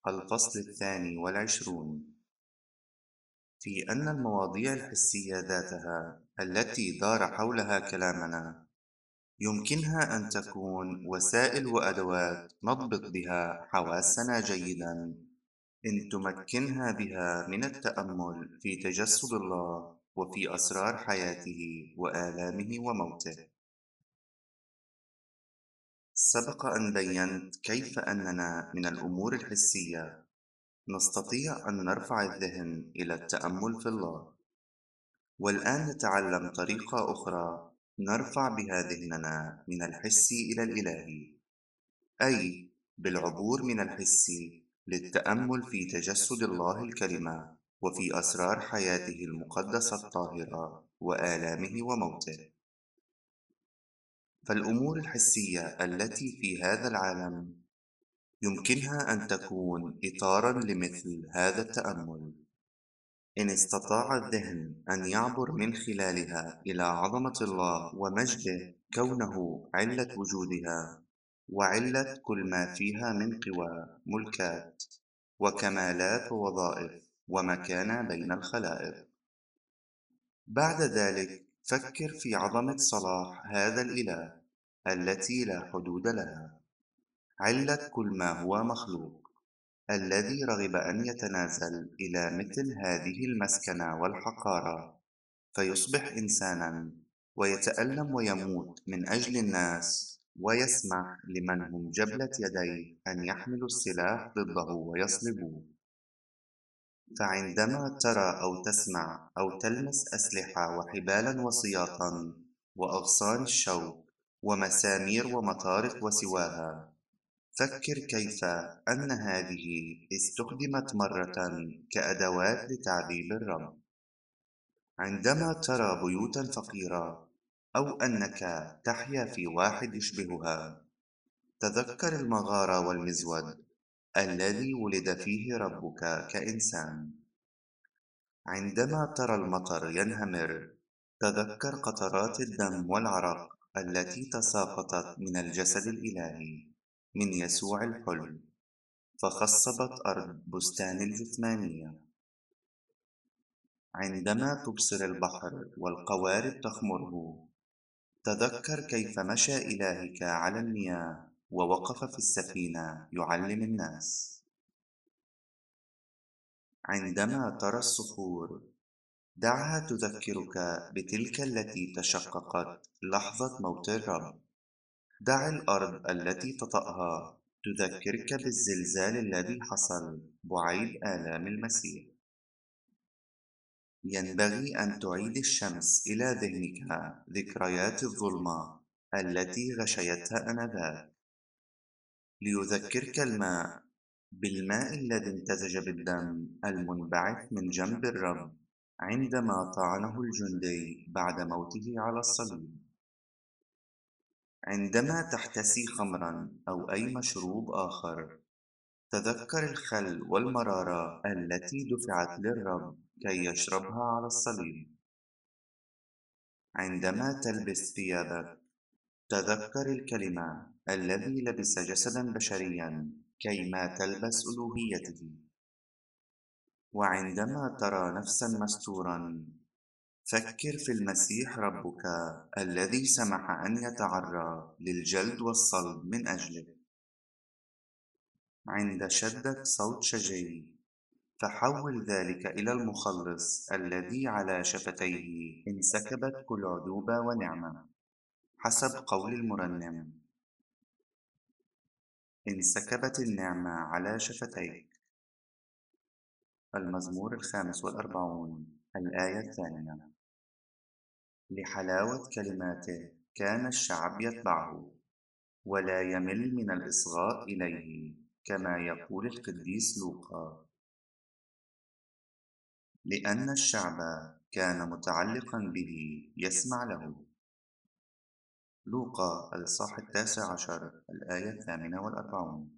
الفصل 22 في أن المواضيع الحسية ذاتها التي دار حولها كلامنا يمكنها أن تكون وسائل وأدوات نضبط بها حواسنا جيدا إن تمكنها بها من التأمل في تجسد الله وفي أسرار حياته وآلامه وموته. سبق أن بينت كيف أننا من الأمور الحسية نستطيع أن نرفع الذهن إلى التأمل في الله، والآن نتعلم طريقة أخرى نرفع بها ذهننا من الحسي إلى الإلهي، أي بالعبور من الحسي للتأمل في تجسد الله الكلمة وفي أسرار حياته المقدسة الطاهرة وآلامه وموته. فالأمور الحسية التي في هذا العالم يمكنها أن تكون إطاراً لمثل هذا التأمل، إن استطاع الذهن أن يعبر من خلالها إلى عظمة الله ومجده كونه علة وجودها وعلة كل ما فيها من قوى ملكات وكمالات ووظائف ومكانة بين الخلائق. بعد ذلك فكر في عظمة صلاح هذا الإله التي لا حدود لها، علة كل ما هو مخلوق، الذي رغب أن يتنازل إلى مثل هذه المسكنة والحقارة فيصبح إنساناً ويتألم ويموت من أجل الناس، ويسمح لمن هم جبلة يديه أن يحملوا السلاح ضده ويصلبوه. فعندما ترى أو تسمع أو تلمس أسلحة وحبالاً وسياطاً وأغصان الشوك ومسامير ومطارق وسواها، فكر كيف أن هذه استخدمت مرة كأدوات لتعذيب الرب. عندما ترى بيوتا فقيرة أو أنك تحيا في واحد يشبهها، تذكر المغارة والمزود الذي ولد فيه ربك كإنسان. عندما ترى المطر ينهمر، تذكر قطرات الدم والعرق التي تساقطت من الجسد الإلهي من يسوع الحلم فخصبت أرض بستان الجثمانية. عندما تبصر البحر والقوارب تخمره، تذكر كيف مشى إلهك على المياه ووقف في السفينة يعلم الناس. عندما ترى الصخور، دعها تذكرك بتلك التي تشققت لحظة موت الرب. دع الأرض التي تطأها تذكرك بالزلزال الذي حصل بعيد آلام المسيح. ينبغي أن تعيد الشمس إلى ذهنك ذكريات الظلمة التي غشيتها آنذاك، ليذكرك الماء بالماء الذي امتزج بالدم المنبعث من جنب الرب عندما طعنه الجندي بعد موته على الصليب. عندما تحتسي خمرا أو أي مشروب آخر، تذكر الخل والمرارة التي دفعت للرب كي يشربها على الصليب. عندما تلبس ثيابك، تذكر الكلمة الذي لبس جسدا بشريا كيما تلبس ألوهيته. وعندما ترى نفسا مستورا، فكر في المسيح ربك الذي سمح أن يتعرى للجلد والصلب من أجلك. عند شدة صوت شجي، فحول ذلك إلى المخلص الذي على شفتيه انسكبت كل عذوبة ونعمة، حسب قول المرنم: انسكبت النعمة على شفتيك. المزمور 45 الآية 2. لحلاوة كلماته كان الشعب يتبعه ولا يمل من الإصغاء إليه، كما يقول القديس لوقا، لأن الشعب كان متعلقا به يسمع له. لوقا الإصحاح 19 الآية 48.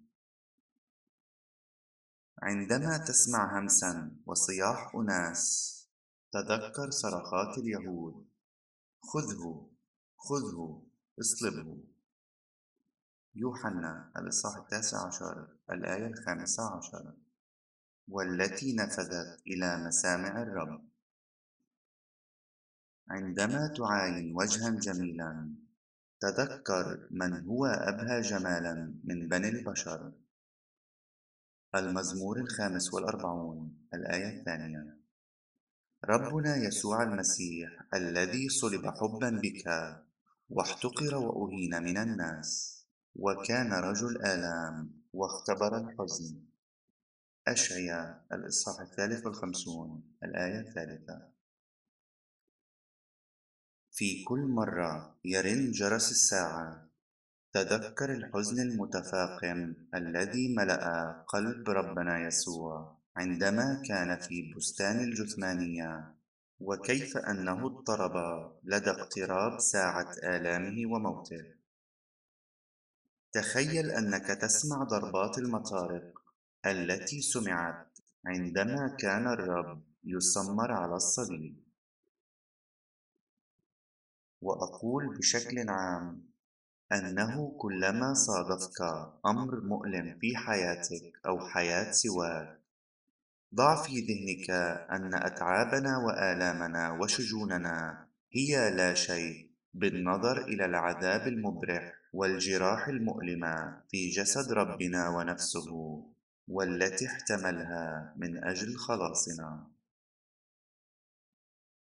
عندما تسمع همسا وصياح أناس، تذكر صرخات اليهود: خذه، خذه، اصلبه. يوحنا الإصحاح 19 الآية 15. والتي نفذت إلى مسامع الرب. عندما تعاين وجها جميلا، تذكر من هو أبهى جمالا من بني البشر. المزمور 45 الآية 2. ربنا يسوع المسيح الذي صلب حبا بك، واحتقر وأهين من الناس، وكان رجل آلام واختبر الحزن. أشعياء الإصحاح 53 الآية 3. في كل مرة يرن جرس الساعة، تذكر الحزن المتفاقم الذي ملأ قلب ربنا يسوع عندما كان في بستان الجثمانية، وكيف أنه اضطرب لدى اقتراب ساعة آلامه وموته. تخيل أنك تسمع ضربات المطارق التي سمعت عندما كان الرب يسمر على الصليب. وأقول بشكل عام أنه كلما صادفك أمر مؤلم في حياتك أو حياة سواك، ضع في ذهنك أن أتعابنا وآلامنا وشجوننا هي لا شيء بالنظر إلى العذاب المبرح والجراح المؤلمة في جسد ربنا ونفسه، والتي احتملها من أجل خلاصنا.